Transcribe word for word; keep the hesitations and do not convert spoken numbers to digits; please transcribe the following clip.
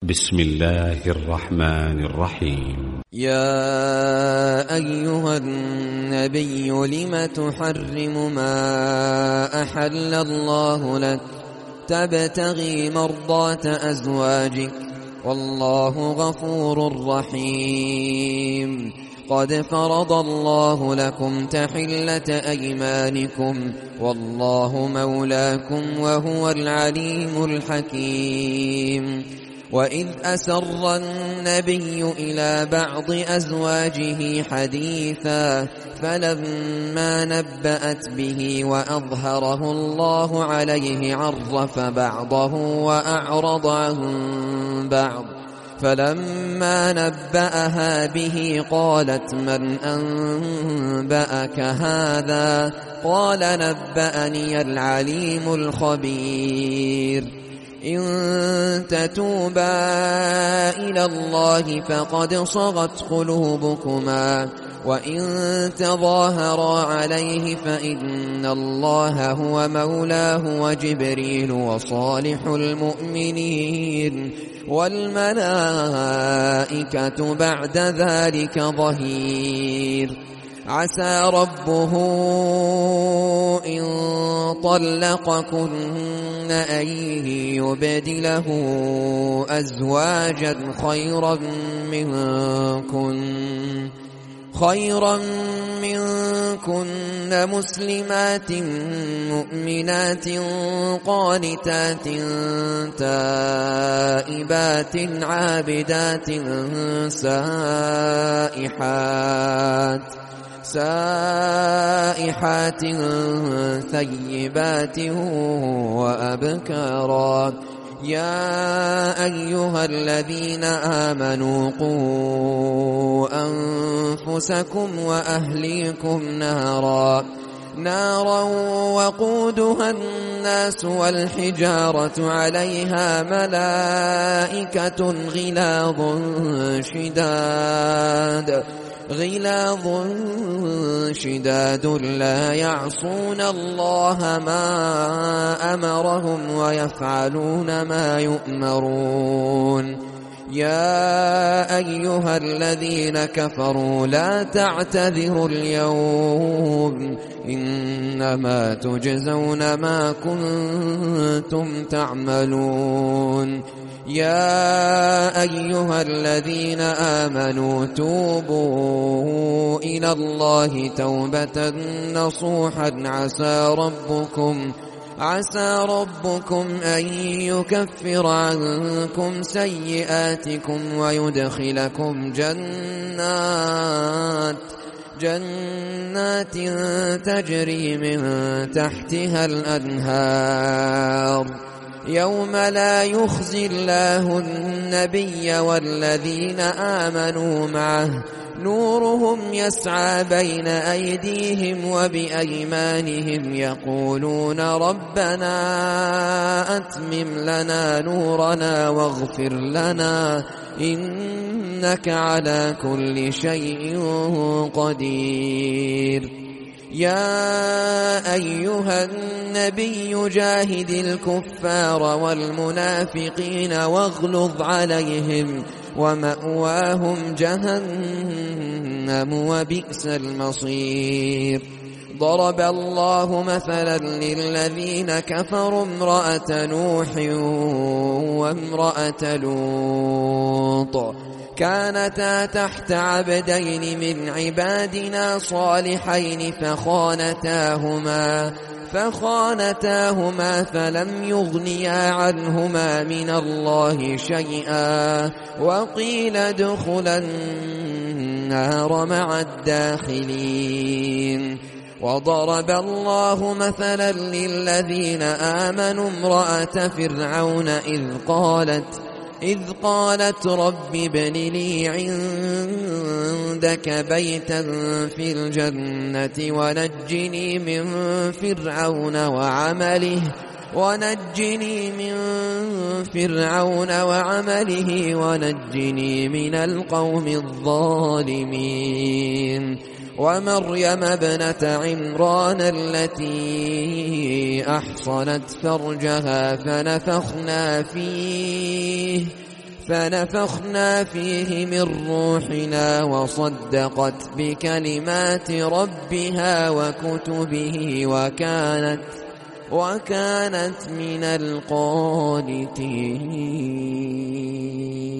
بسم الله الرحمن الرحيم. يا أيها النبي لم تحرم ما أحل الله لك تبتغي مرضات أزواجك والله غفور رحيم. قد فرض الله لكم تحلة أيمانكم والله مولاكم وهو العليم الحكيم. وإذ أسر النبي إلى بعض أزواجه حديثا فلما نبأت به وأظهره الله عليه عرف بعضه وأعرض عن بعض. فلما نبأها به قالت من أنبأك هذا؟ قال نبأني العليم الخبير. إن تتوبا إلى الله فقد صغت قلوبكما وإن تظاهرا عليه فإن الله هو مولاه وجبريل وصالح المؤمنين والملائكة بعد ذلك ظهير. عسى ربه إن طلقكن أن يبدله أزواجا خيرا منكن خيرا منكن مسلمات مؤمنات قانتات تائبات عابدات سائحات سائحات ثيبات وأبكارا. يا أيها الذين آمنوا قوا أنفسكم وأهليكم نارا نارا وقودها الناس والحجارة عليها ملائكة غلاظ شداد غلاظ شداد لا يعصون الله ما أمرهم ويفعلون ما يؤمرون. يا أيها الذين كفروا لا تعتذروا اليوم إنما تجزون ما كنتم تعملون. يا أيها الذين آمنوا توبوا إلى الله توبة نصوحا عسى ربكم عسى ربكم أن يكفر عنكم سيئاتكم ويدخلكم جنات جنات تجري من تحتها الأنهار يوم لا يخزي الله النبي والذين آمنوا معه نورهم يسعى بين أيديهم وبأيمانهم يقولون ربنا أتمم لنا نورنا واغفر لنا إنك على كل شيء قدير. يا أيها النبي جاهد الكفار والمنافقين واغلظ عليهم ومأواهم جهنم وبئس المصير. ضرب الله مثلا للذين كفروا امرأة نوح وامرأة لوط كانتا تحت عبدين من عبادنا صالحين فخانتاهما فخانتاهما فلم يغنيا عنهما من الله شيئا وقيل ادخلا النار مع الداخلين. وضرب الله مثلا للذين آمنوا امرأة فرعون إذ قالت إذ قالت رب ابن لي عندك بيتا في الجنة ونجني من فرعون وعمله ونجني من فرعون وعمله ونجني من القوم الظالمين. ومريم ابنة عمران التي أحصنت فرجها فنفخنا فيه فنفخنا فيه من روحنا وصدقت بكلمات ربها وكتبه وكانت وكانت من القانتين.